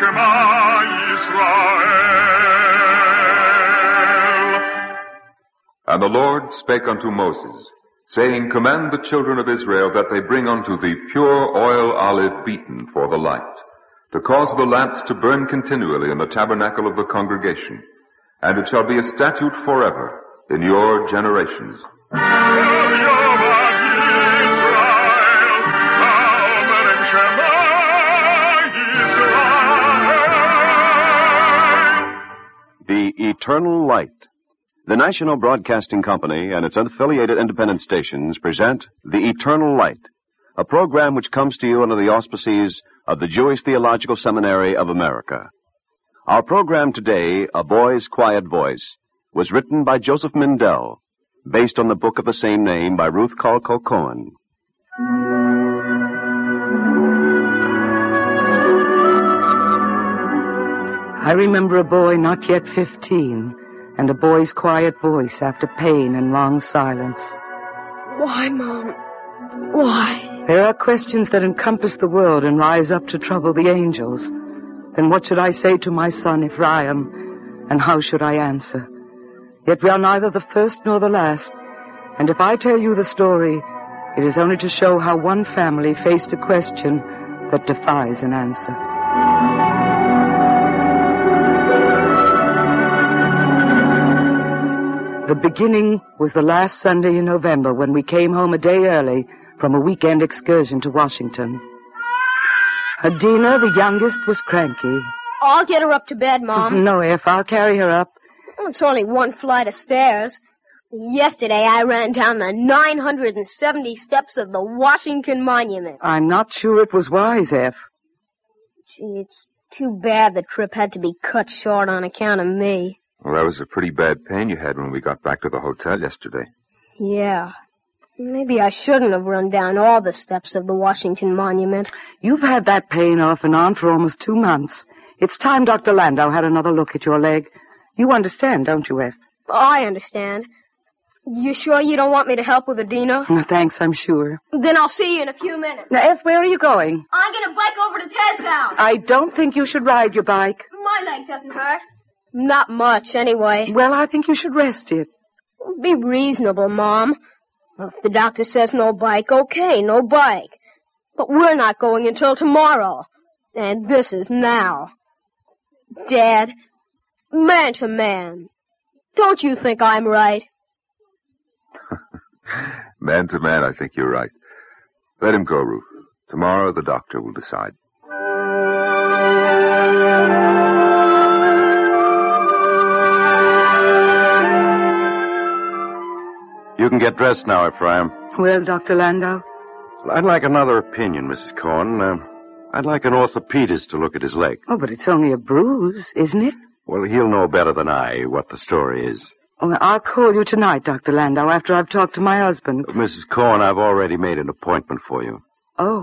Shema Yisrael. And the Lord spake unto Moses, saying, Command the children of Israel that they bring unto thee pure oil olive beaten for the light, to cause the lamps to burn continually in the tabernacle of the congregation. And it shall be a statute forever in your generations. The Eternal Light. The National Broadcasting Company and its affiliated independent stations present The Eternal Light, a program which comes to you under the auspices of the Jewish Theological Seminary of America. Our program today, A Boy's Quiet Voice, was written by Joseph Mindell, based on the book of the same name by Ruth Colco Cohen. I remember a boy not yet 15, and a boy's quiet voice after pain and long silence. Why, Mom? Why? There are questions that encompass the world and rise up to trouble the angels. Then what should I say to my son Ephraim, and how should I answer? Yet we are neither the first nor the last, and if I tell you the story, it is only to show how one family faced a question that defies an answer. The beginning was the last Sunday in November when we came home a day early from a weekend excursion to Washington. Adina, the youngest, was cranky. I'll get her up to bed, Mom. No, F, I'll carry her up. It's only one flight of stairs. Yesterday I ran down the 970 steps of the Washington Monument. I'm not sure it was wise, F. Gee, it's too bad the trip had to be cut short on account of me. Well, that was a pretty bad pain you had when we got back to the hotel yesterday. Yeah. Maybe I shouldn't have run down all the steps of the Washington Monument. You've had that pain off and on for almost 2 months. It's time Dr. Landau had another look at your leg. You understand, don't you, F? I understand. You sure you don't want me to help with Adina? No, thanks, I'm sure. Then I'll see you in a few minutes. Now, F, where are you going? I'm going to bike over to Ted's house. I don't think you should ride your bike. My leg doesn't hurt. Not much, anyway. Well, I think you should rest it. Be reasonable, Mom. If the doctor says no bike, okay, no bike. But we're not going until tomorrow. And this is now. Dad, man to man, don't you think I'm right? Man to man, I think you're right. Let him go, Ruth. Tomorrow the doctor will decide. You can get dressed now, Ephraim. Well, Dr. Landau? Well, I'd like another opinion, Mrs. Cohen. I'd like an orthopedist to look at his leg. Oh, but it's only a bruise, isn't it? Well, he'll know better than I what the story is. Oh, I'll call you tonight, Dr. Landau, after I've talked to my husband. Mrs. Cohen, I've already made an appointment for you. Oh.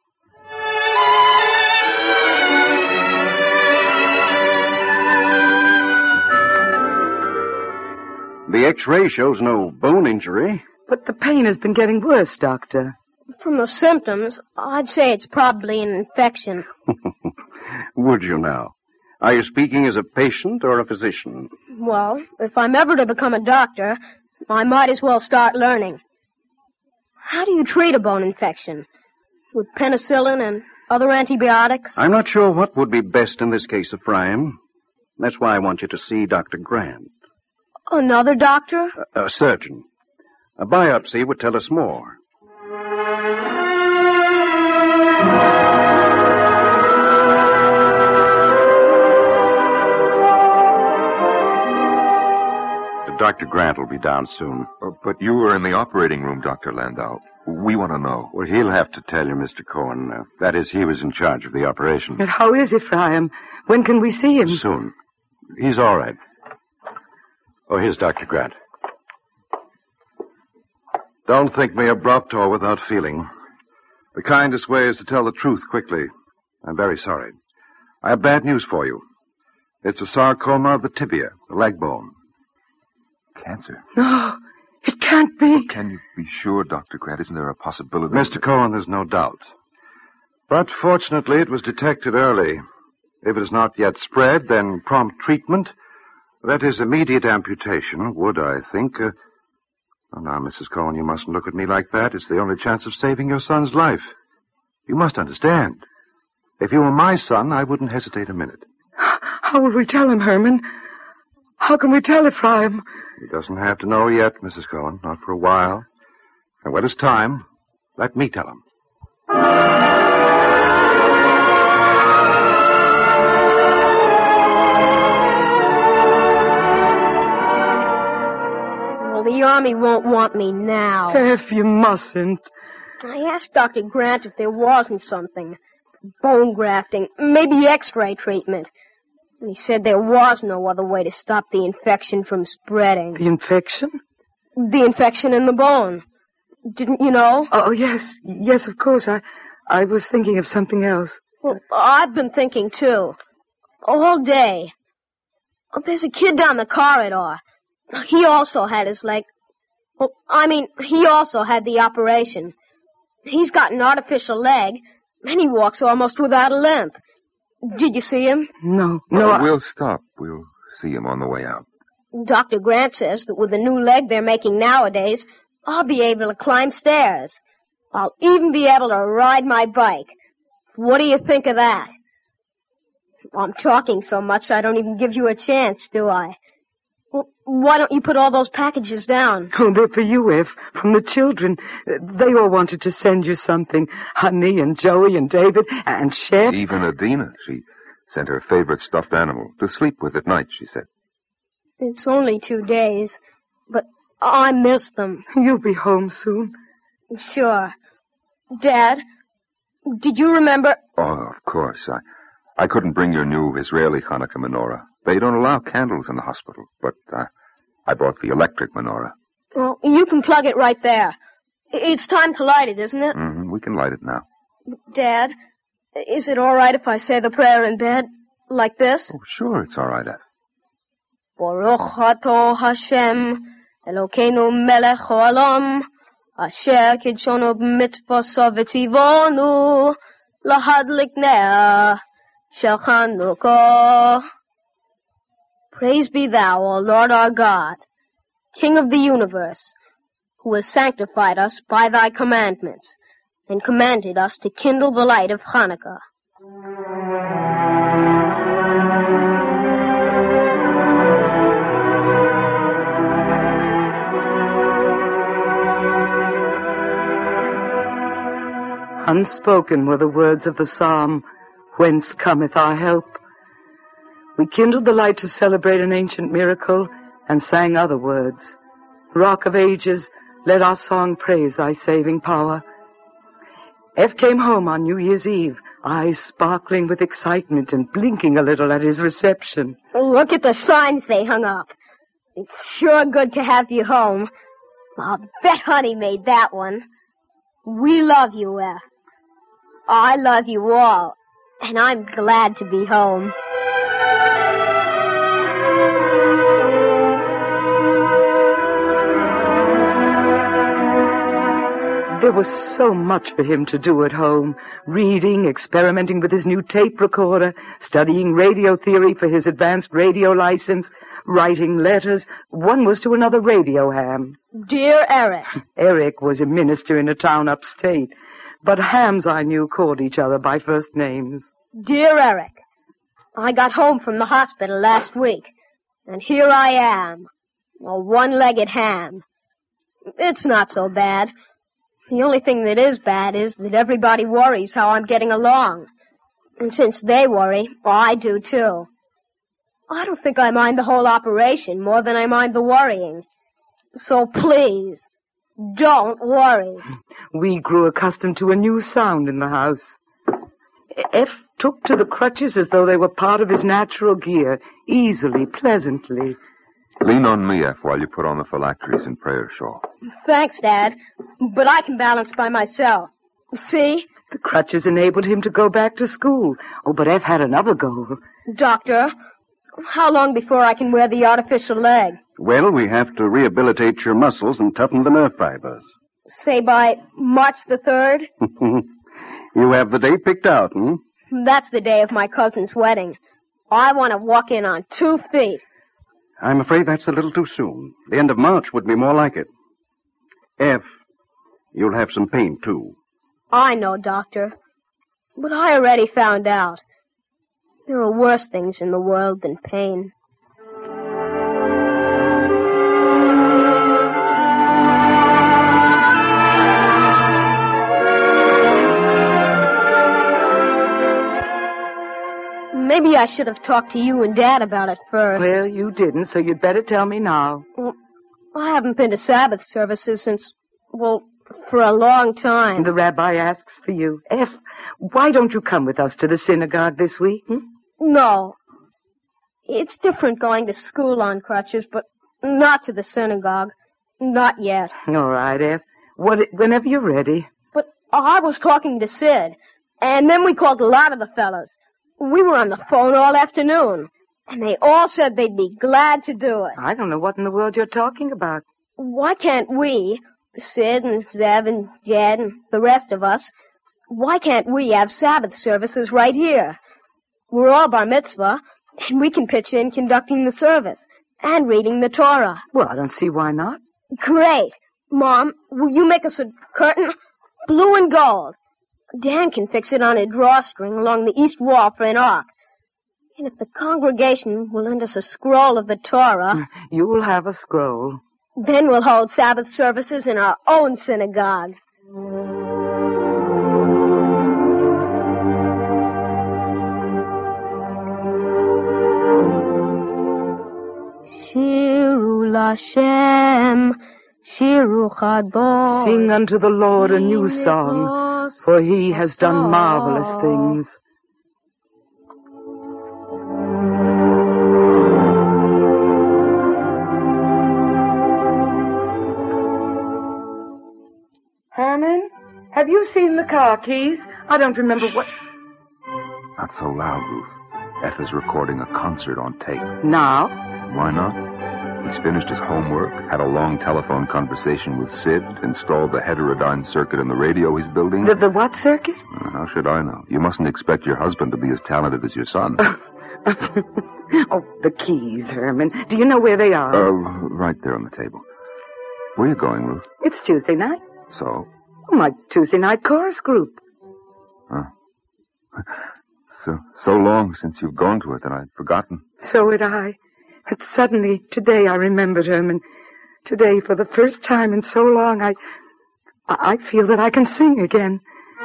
The X-ray shows no bone injury. But the pain has been getting worse, Doctor. From the symptoms, I'd say it's probably an infection. Would you now? Are you speaking as a patient or a physician? Well, if I'm ever to become a doctor, I might as well start learning. How do you treat a bone infection? With penicillin and other antibiotics? I'm not sure what would be best in this case, Ephraim. That's why I want you to see Dr. Grant. Another doctor? A surgeon. A biopsy would tell us more. Dr. Grant will be down soon. But you were in the operating room, Dr. Landau. We want to know. Well, he'll have to tell you, Mr. Cohen. That is, he was in charge of the operation. But how is Ephraim? When can we see him? Soon. He's all right. Oh, here's Dr. Grant. Don't think me abrupt or without feeling. The kindest way is to tell the truth quickly. I'm very sorry. I have bad news for you. It's a sarcoma of the tibia, the leg bone. Cancer? No, it can't be. Well, can you be sure, Dr. Grant? Isn't there a possibility? Mr. Cohen, there's no doubt. But fortunately, it was detected early. If it is not yet spread, then prompt treatment. That is immediate amputation would, I think. Oh, now, Mrs. Cohen, you mustn't look at me like that. It's the only chance of saving your son's life. You must understand. If you were my son, I wouldn't hesitate a minute. How will we tell him, Herman? How can we tell Ephraim? He doesn't have to know yet, Mrs. Cohen. Not for a while. And when it's time, let me tell him. The Army won't want me now. If you mustn't. I asked Dr. Grant if there wasn't something. Bone grafting, maybe x-ray treatment. And he said there was no other way to stop the infection from spreading. The infection? The infection in the bone. Didn't you know? Oh, yes. Yes, of course. I was thinking of something else. Well, I've been thinking, too. All day. Oh, there's a kid down the corridor. He also had his leg. Well, he also had the operation. He's got an artificial leg, and he walks almost without a limp. Did you see him? No. We'll stop. We'll see him on the way out. Dr. Grant says that with the new leg they're making nowadays, I'll be able to climb stairs. I'll even be able to ride my bike. What do you think of that? I'm talking so much I don't even give you a chance, do I? Well, why don't you put all those packages down? Oh, they're for you, Eph, from the children. They all wanted to send you something. Honey and Joey and David and Shep. Even Adina. She sent her favorite stuffed animal to sleep with at night, she said. It's only 2 days, but I miss them. You'll be home soon. Sure. Dad, did you remember? Oh, of course. I couldn't bring your new Israeli Hanukkah menorah. They don't allow candles in the hospital, but I bought the electric menorah. Well, you can plug it right there. It's time to light it, isn't it? Mm-hmm. We can light it now. Dad, is it all right if I say the prayer in bed like this? Oh, sure, it's all right, Eph. Baruch Ato Hashem, Elokeinu melech haolam, asher kidshonu b'mitzvoso v'tzivonu, lahadlik ner shel Chanukah. Praise be thou, O Lord our God, King of the universe, who has sanctified us by thy commandments, and commanded us to kindle the light of Hanukkah. Unspoken were the words of the psalm, "Whence cometh our help?" We kindled the light to celebrate an ancient miracle and sang other words. Rock of ages, let our song praise thy saving power. Eph came home on New Year's Eve, eyes sparkling with excitement and blinking a little at his reception. Look at the signs they hung up. It's sure good to have you home. I'll bet Honey made that one. We love you, Eph. I love you all, and I'm glad to be home. There was so much for him to do at home. Reading, experimenting with his new tape recorder, studying radio theory for his advanced radio license, writing letters. One was to another radio ham. Dear Eric. Eric was a minister in a town upstate, but hams I knew called each other by first names. Dear Eric, I got home from the hospital last week, and here I am, a one-legged ham. It's not so bad. The only thing that is bad is that everybody worries how I'm getting along. And since they worry, well, I do too. I don't think I mind the whole operation more than I mind the worrying. So please, don't worry. We grew accustomed to a new sound in the house. Eph took to the crutches as though they were part of his natural gear, easily, pleasantly. Lean on me, Eph, while you put on the phylacteries and prayer shawl. Thanks, Dad, but I can balance by myself. See? The crutches enabled him to go back to school. Oh, but Eph had another goal. Doctor, how long before I can wear the artificial leg? Well, we have to rehabilitate your muscles and toughen the nerve fibers. Say by March the 3rd? You have the day picked out, hmm? That's the day of my cousin's wedding. I want to walk in on 2 feet. I'm afraid that's a little too soon. The end of March would be more like it. F, you'll have some pain, too. I know, Doctor. But I already found out. There are worse things in the world than pain. Maybe I should have talked to you and Dad about it first. Well, you didn't, so you'd better tell me now. Well, I haven't been to Sabbath services since, well, for a long time. The rabbi asks for you. F, why don't you come with us to the synagogue this week? No. It's different going to school on crutches, but not to the synagogue. Not yet. All right, F. Whenever you're ready. But I was talking to Sid, and then we called a lot of the fellas. We were on the phone all afternoon, and they all said they'd be glad to do it. I don't know what in the world you're talking about. Why can't we, Sid and Zev and Jed and the rest of us, why can't we have Sabbath services right here? We're all bar mitzvah, and we can pitch in conducting the service and reading the Torah. Well, I don't see why not. Great. Mom, will you make us a curtain? Blue and gold. Dan can fix it on a drawstring along the east wall for an ark. And if the congregation will lend us a scroll of the Torah... You'll have a scroll. Then we'll hold Sabbath services in our own synagogue. Shiru Lashem, Shiru Chador. Sing unto the Lord a new song, for he has done marvelous things. Herman, have you seen the car keys? I don't remember what... Not so loud, Ruth. F is recording a concert on tape. Now? Why not? He's finished his homework, had a long telephone conversation with Sid, installed the heterodyne circuit in the radio he's building. The what circuit? How should I know? You mustn't expect your husband to be as talented as your son. Oh, the keys, Herman. Do you know where they are? Right there on the table. Where are you going, Ruth? It's Tuesday night. So? My Tuesday night chorus group. Huh. So long since you've gone to it that I'd forgotten. So had I. And suddenly, today, I remembered, Herman. Today, for the first time in so long, I feel that I can sing again.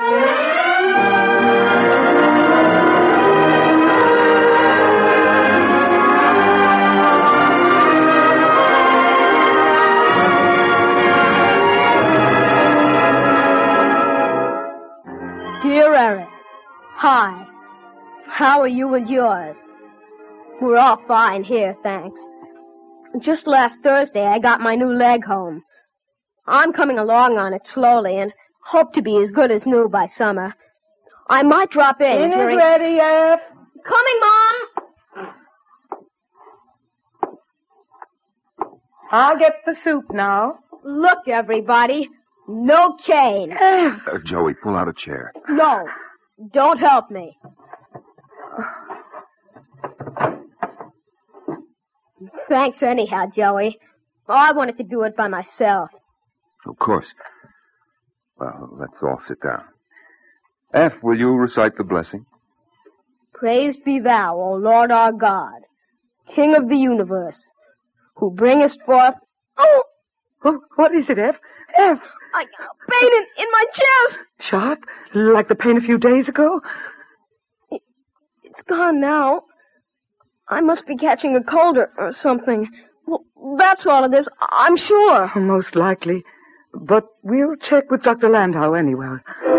Dear Eric, hi. How are you and yours? We're all fine here, thanks. Just last Thursday, I got my new leg home. I'm coming along on it slowly and hope to be as good as new by summer. I might drop in during... ready, F. Coming, Mom! I'll get the soup now. Look, everybody. No cane. Joey, pull out a chair. No. Don't help me. Thanks anyhow, Joey. I wanted to do it by myself. Of course. Well, let's all sit down. F, will you recite the blessing? Praised be thou, O Lord our God, King of the universe, who bringest forth... Oh! What is it, F? F! I got a pain in my chest! Sharp? Like the pain a few days ago? It's gone now. I must be catching a cold or something. Well, that's all it is, I'm sure. Most likely. But we'll check with Dr. Landau anyway.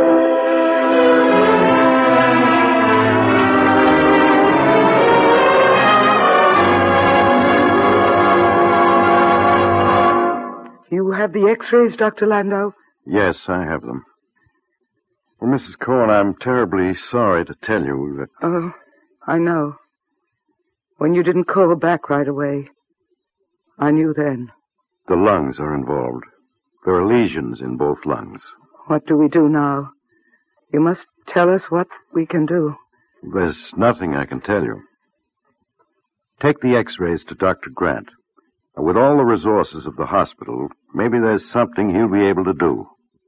You have the x-rays, Dr. Landau? Yes, I have them. Well, Mrs. Cohen, I'm terribly sorry to tell you that... Oh, I know. When you didn't call back right away, I knew then. The lungs are involved. There are lesions in both lungs. What do we do now? You must tell us what we can do. There's nothing I can tell you. Take the x-rays to Dr. Grant. With all the resources of the hospital, maybe there's something he'll be able to do.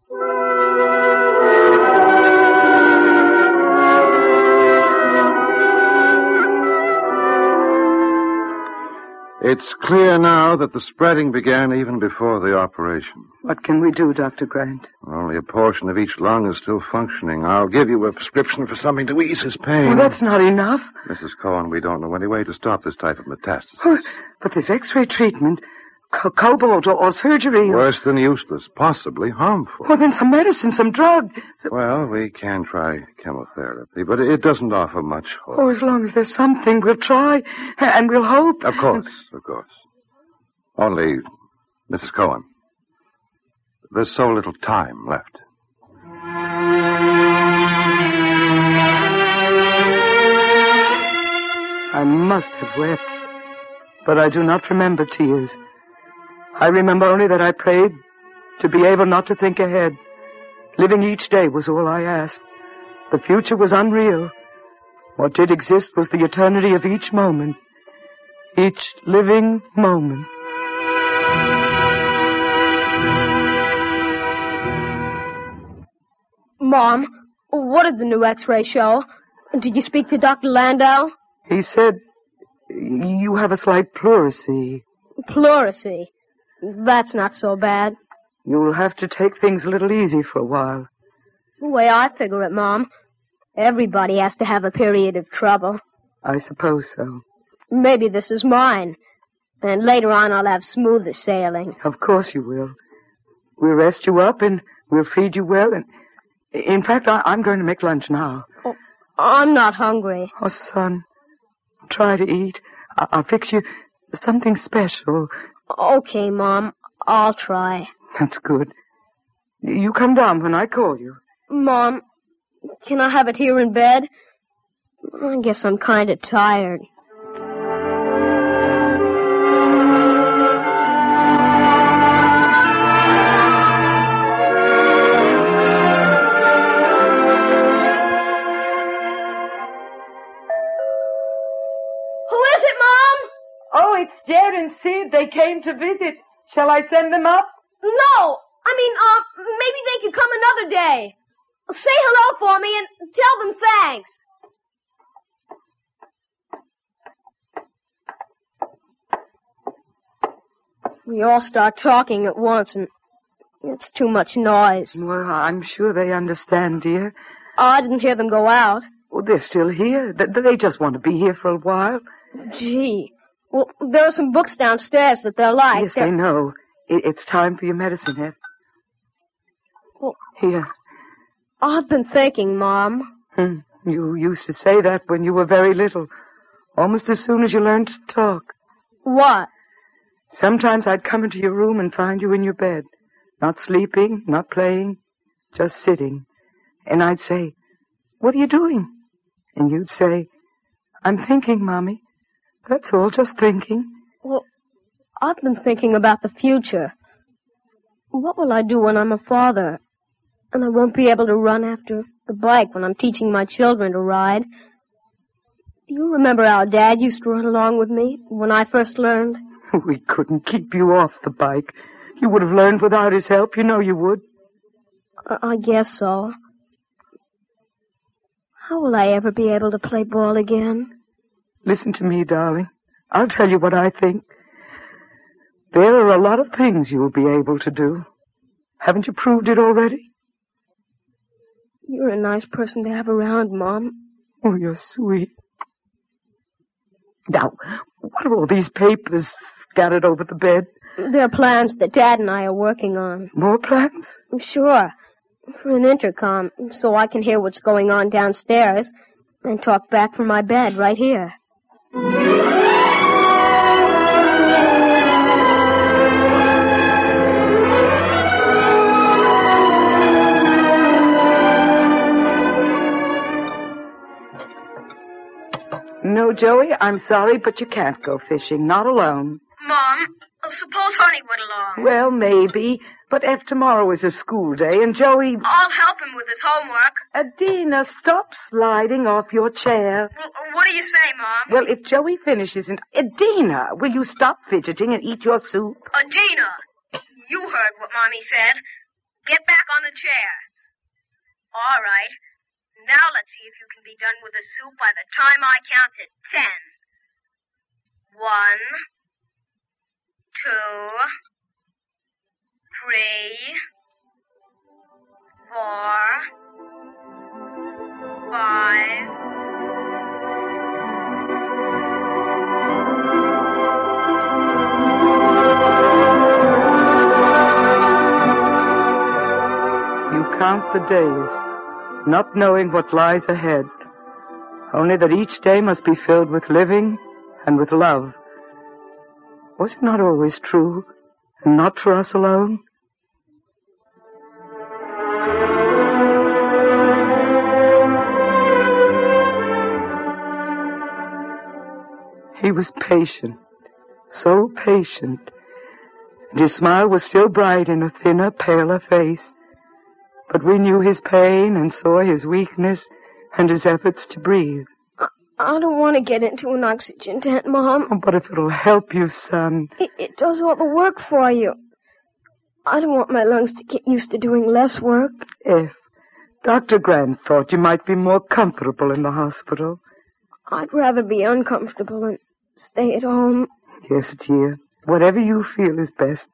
It's clear now that the spreading began even before the operation. What can we do, Dr. Grant? Only a portion of each lung is still functioning. I'll give you a prescription for something to ease his pain. Well, that's not enough. Mrs. Cohen, we don't know any way to stop this type of metastasis. Oh, but this X-ray treatment, cobalt or surgery... Worse than useless, possibly harmful. Well, then some medicine, some drug. Well, we can try chemotherapy, but it doesn't offer much hope. Oh, as long as there's something, we'll try, and we'll hope. Of course. Only, Mrs. Cohen, there's so little time left. I must have wept, but I do not remember tears. I remember only that I prayed to be able not to think ahead. Living each day was all I asked. The future was unreal. What did exist was the eternity of each moment. Each living moment. Mom, what did the new x-ray show? Did you speak to Dr. Landau? He said you have a slight pleurisy. Pleurisy? That's not so bad. You'll have to take things a little easy for a while. The way I figure it, Mom, everybody has to have a period of trouble. I suppose so. Maybe this is mine. And later on I'll have smoother sailing. Of course you will. We'll rest you up and we'll feed you well. And in fact, I'm going to make lunch now. Oh, I'm not hungry. Oh, son, try to eat. I'll fix you something special. Okay, Mom. I'll try. That's good. You come down when I call you. Mom, can I have it here in bed? I guess I'm kind of tired. Who is it, Mom? Oh, it's Jed and Sid. They came to visit. Shall I send them up? No! Maybe they could come another day. Say hello for me and tell them thanks. We all start talking at once, and it's too much noise. Well, I'm sure they understand, dear. I didn't hear them go out. Well, they're still here. They just want to be here for a while. Gee. Well, there are some books downstairs that they'll like. Yes, they know. It's time for your medicine, Hef. Well, here. I've been thinking, Mom. You used to say that when you were very little. Almost as soon as you learned to talk. What? Sometimes I'd come into your room and find you in your bed. Not sleeping, not playing, just sitting. And I'd say, "What are you doing?" And you'd say, "I'm thinking, Mommy. That's all, just thinking." Well, I've been thinking about the future. What will I do when I'm a father? And I won't be able to run after the bike when I'm teaching my children to ride. Do you remember how Dad used to run along with me when I first learned? We couldn't keep you off the bike. You would have learned without his help. You know you would. I guess so. How will I ever be able to play ball again? Listen to me, darling. I'll tell you what I think. There are a lot of things you'll be able to do. Haven't you proved it already? You're a nice person to have around, Mom. Oh, you're sweet. Now, what are all these papers scattered over the bed? They're plans that Dad and I are working on. More plans? Sure. For an intercom, so I can hear what's going on downstairs and talk back from my bed right here. No, Joey, I'm sorry, but you can't go fishing. Not alone. Mom, suppose Honey went along. Well, maybe, But F, tomorrow is a school day, and Joey... I'll help him with his homework. Adina, stop sliding off your chair. What do you say, Mom? Well, if Joey finishes and... Adina, will you stop fidgeting and eat your soup? Adina, you heard what Mommy said. Get back on the chair. All right. Now let's see if you can be done with the soup by the time I count to 10. 1, 2, 3, 4, 5. You count the days, not knowing what lies ahead, only that each day must be filled with living and with love. Was it not always true, and not for us alone? He was patient, so patient, and his smile was still bright in a thinner, paler face. But we knew his pain and saw his weakness and his efforts to breathe. I don't want to get into an oxygen tent, Mom. Oh, but if it'll help you, son. It does all the work for you. I don't want my lungs to get used to doing less work. F, Dr. Grant thought you might be more comfortable in the hospital. I'd rather be uncomfortable and stay at home. Yes, dear. Whatever you feel is best.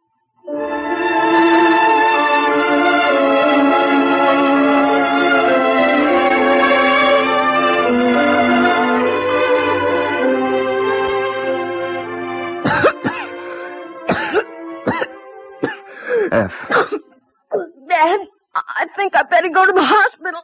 F. Dad, I think I better go to the hospital.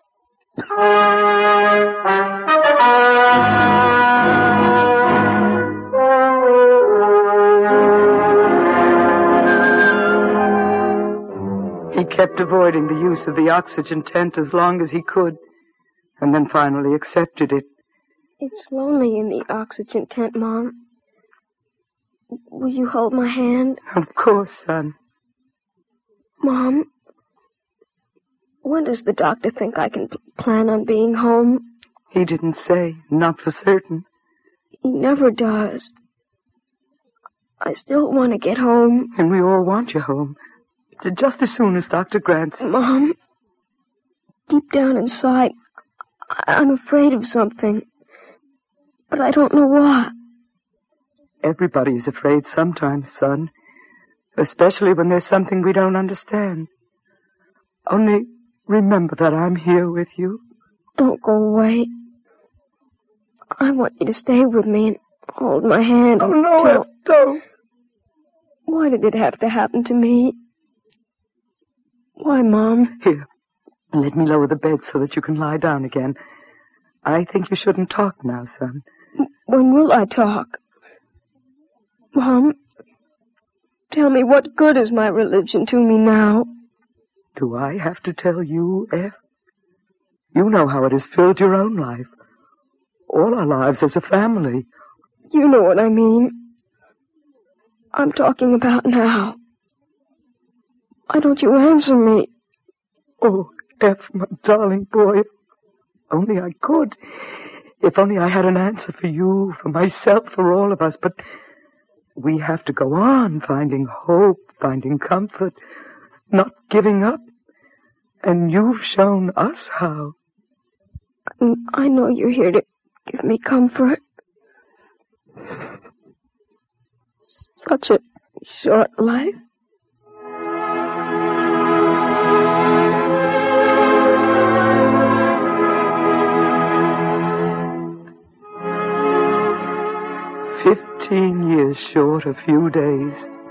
He kept avoiding the use of the oxygen tent as long as he could, and then finally accepted it. It's lonely in the oxygen tent, Mom. Will you hold my hand? Of course, son. Mom, when does the doctor think I can plan on being home? He didn't say, not for certain. He never does. I still want to get home. And we all want you home. Just as soon as Dr. Grant... Mom, deep down inside, I'm afraid of something. But I don't know what. Everybody's afraid sometimes, son. Especially when there's something we don't understand. Only remember that I'm here with you. Don't go away. I want you to stay with me and hold my hand. Oh, no, F, don't. Why did it have to happen to me? Why, Mom? Here, let me lower the bed so that you can lie down again. I think you shouldn't talk now, son. When will I talk? Mom, tell me, what good is my religion to me now? Do I have to tell you, F? You know how it has filled your own life. All our lives as a family. You know what I mean. I'm talking about now. Why don't you answer me? Oh, F, my darling boy. If only I could. If only I had an answer for you, for myself, for all of us. But we have to go on, finding hope, finding comfort, not giving up. And you've shown us how. I know you're here to give me comfort. Such a short life. "15 years short a few days."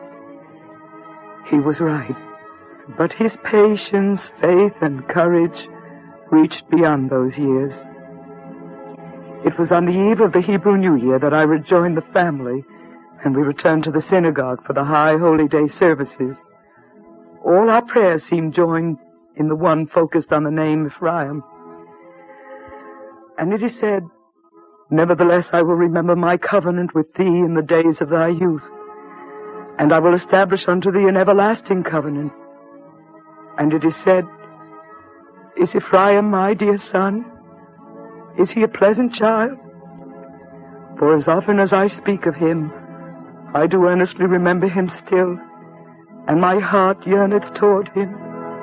He was right. But his patience, faith, and courage reached beyond those years. It was on the eve of the Hebrew New Year that I rejoined the family, and we returned to the synagogue for the High Holy Day services. All our prayers seemed joined in the one focused on the name Ephraim. And it is said, "Nevertheless I will remember my covenant with thee in the days of thy youth, and I will establish unto thee an everlasting covenant And it is said, "Is Ephraim my dear son? Is he a pleasant child? For as often as I speak of him, I do earnestly remember him still, and my heart yearneth toward him."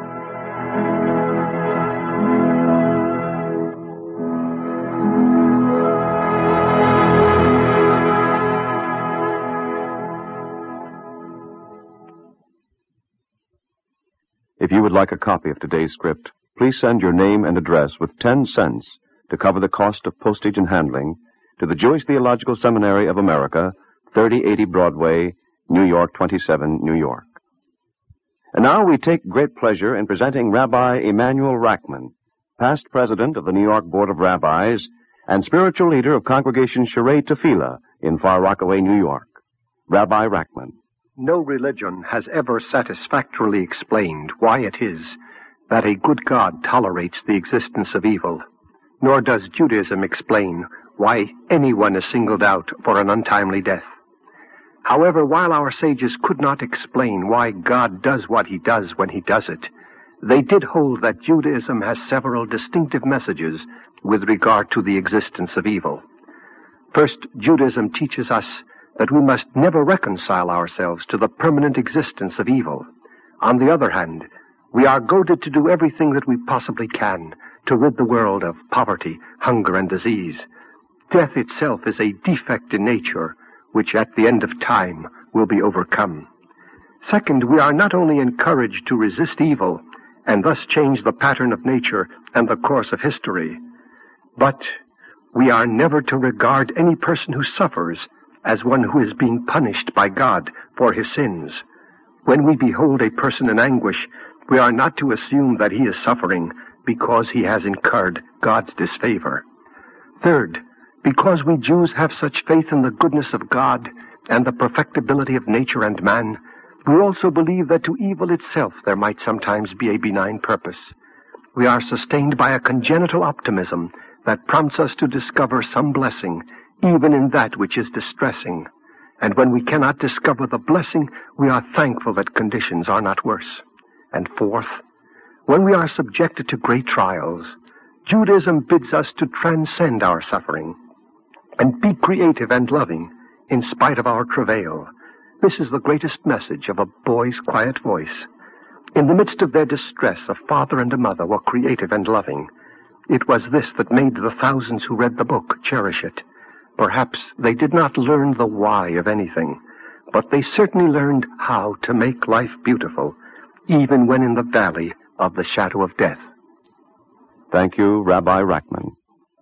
If you would like a copy of today's script, please send your name and address with 10 cents to cover the cost of postage and handling to the Jewish Theological Seminary of America, 3080 Broadway, New York 27, New York. And now we take great pleasure in presenting Rabbi Emanuel Rackman, past president of the New York Board of Rabbis and spiritual leader of Congregation Sherei Tefillah in Far Rockaway, New York. Rabbi Rackman. No religion has ever satisfactorily explained why it is that a good God tolerates the existence of evil, nor does Judaism explain why anyone is singled out for an untimely death. However, while our sages could not explain why God does what he does when he does it, they did hold that Judaism has several distinctive messages with regard to the existence of evil. First, Judaism teaches us that we must never reconcile ourselves to the permanent existence of evil. On the other hand, we are goaded to do everything that we possibly can to rid the world of poverty, hunger, and disease. Death itself is a defect in nature, which at the end of time will be overcome. Second, we are not only encouraged to resist evil and thus change the pattern of nature and the course of history, but we are never to regard any person who suffers as one who is being punished by God for his sins. When we behold a person in anguish, we are not to assume that he is suffering because he has incurred God's disfavor. Third, because we Jews have such faith in the goodness of God and the perfectibility of nature and man, we also believe that to evil itself there might sometimes be a benign purpose. We are sustained by a congenital optimism that prompts us to discover some blessing even in that which is distressing. And when we cannot discover the blessing, we are thankful that conditions are not worse. And fourth, when we are subjected to great trials, Judaism bids us to transcend our suffering and be creative and loving in spite of our travail. This is the greatest message of a boy's quiet voice. In the midst of their distress, a father and a mother were creative and loving. It was this that made the thousands who read the book cherish it. Perhaps they did not learn the why of anything, but they certainly learned how to make life beautiful, even when in the valley of the shadow of death. Thank you, Rabbi Rackman.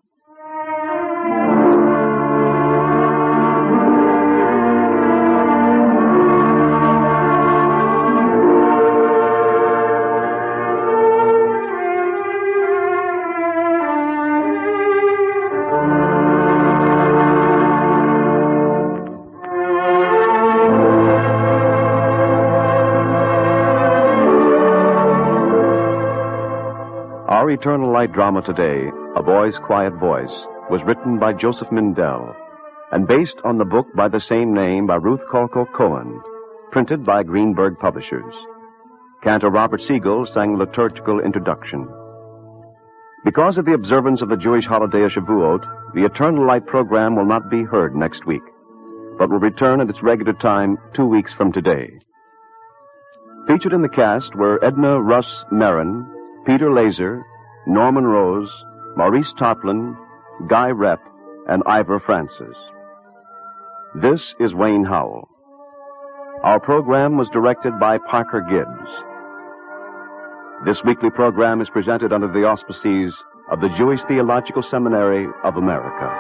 Our Eternal Light drama today, A Boy's Quiet Voice, was written by Joseph Mindell and based on the book by the same name by Ruth Colco Cohen, printed by Greenberg Publishers. Cantor Robert Siegel sang the liturgical introduction. Because of the observance of the Jewish holiday of Shavuot, the Eternal Light program will not be heard next week, but will return at its regular time 2 weeks from today. Featured in the cast were Edna Russ Marin, Peter Laser, Norman Rose, Maurice Toplin, Guy Rep, and Ivor Francis. This is Wayne Howell. Our program was directed by Parker Gibbs. This weekly program is presented under the auspices of the Jewish Theological Seminary of America.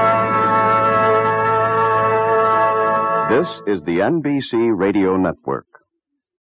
This is the NBC Radio Network.